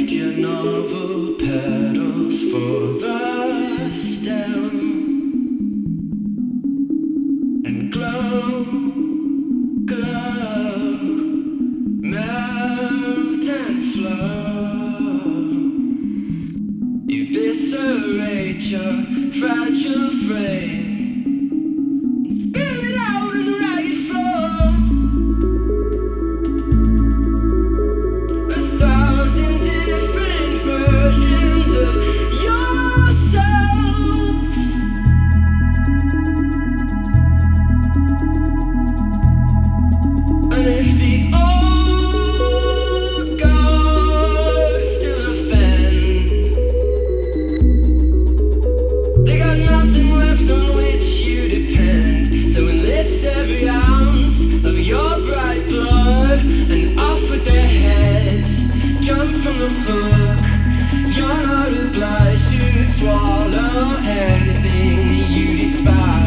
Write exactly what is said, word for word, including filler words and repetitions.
your novel petals for the stem and glow, glow, melt and flow. Eviscerate your fragile frame. Spill it out in a ragged flow. A thousand different versions of yourself. And if the old gods still offend, they got nothing left on which you depend. So enlist every ounce of your bright blood and off with their heads. Jump from the hook. You're not obliged to swallow anything that you despise.